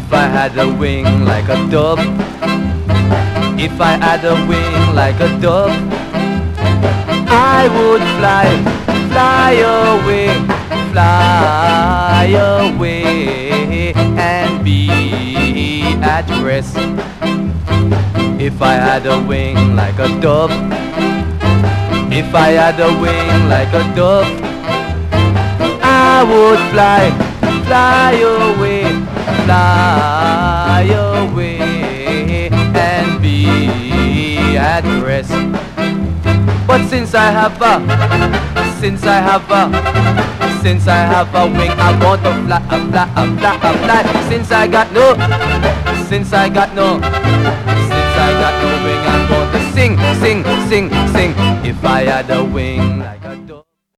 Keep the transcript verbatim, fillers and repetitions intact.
If I had a wing like a dove, if I had a wing like a dove, I would fly, fly away, fly away and be at rest. If I had a wing like a dove, if I had a wing like a dove, I would fly, fly away, fly away and be at rest. But since I have a, since I have a, since I have a wing, I want to fly, a fly, a fly, a fly. Since I got no, since I got no, since I got no wing, I'm going to sing, sing, sing, sing. If I had a wing like a